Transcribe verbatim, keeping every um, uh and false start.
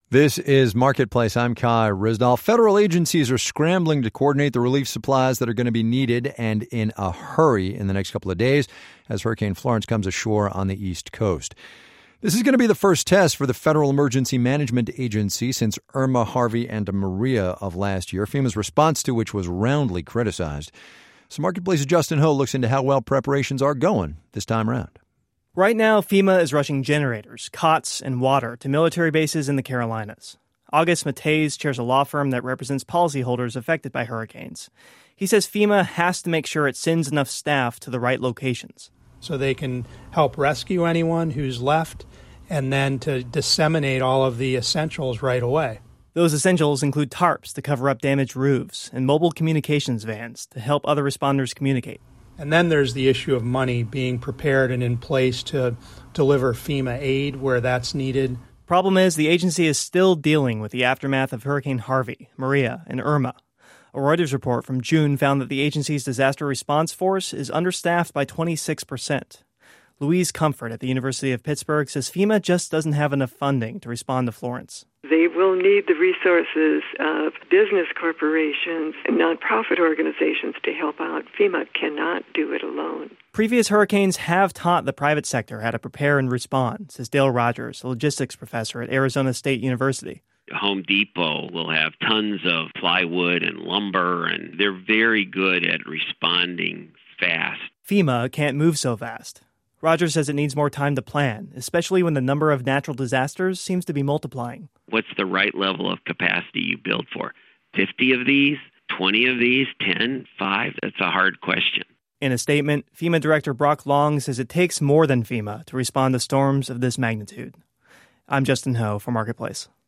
This is Marketplace. I'm Kai Ryssdal. Federal agencies are scrambling to coordinate the relief supplies that are going to be needed and in a hurry in the next couple of days as Hurricane Florence comes ashore on the East Coast. This is going to be the first test for the Federal Emergency Management Agency since Irma, Harvey, and Maria of last year, FEMA's response to which was roundly criticized. So Marketplace's Justin Ho looks into how well preparations are going this time around. Right now, FEMA is rushing generators, cots, and water to military bases in the Carolinas. August Mateys chairs a law firm that represents policyholders affected by hurricanes. He says FEMA has to make sure it sends enough staff to the right locations. So they can help rescue anyone who's left and then to disseminate all of the essentials right away. Those essentials include tarps to cover up damaged roofs and mobile communications vans to help other responders communicate. And then there's the issue of money being prepared and in place to deliver FEMA aid where that's needed. Problem is, the agency is still dealing with the aftermath of Hurricane Harvey, Maria, and Irma. A Reuters report from June found that the agency's disaster response force is understaffed by twenty-six percent. Louise Comfort at the University of Pittsburgh says FEMA just doesn't have enough funding to respond to Florence. They will need the resources of business corporations and nonprofit organizations to help out. FEMA cannot do it alone. Previous hurricanes have taught the private sector how to prepare and respond, says Dale Rogers, a logistics professor at Arizona State University. Home Depot will have tons of plywood and lumber, and they're very good at responding fast. FEMA can't move so fast. Rogers says it needs more time to plan, especially when the number of natural disasters seems to be multiplying. What's the right level of capacity you build for? fifty of these? twenty of these? ten? five? That's a hard question. In a statement, FEMA Director Brock Long says it takes more than FEMA to respond to storms of this magnitude. I'm Justin Ho for Marketplace.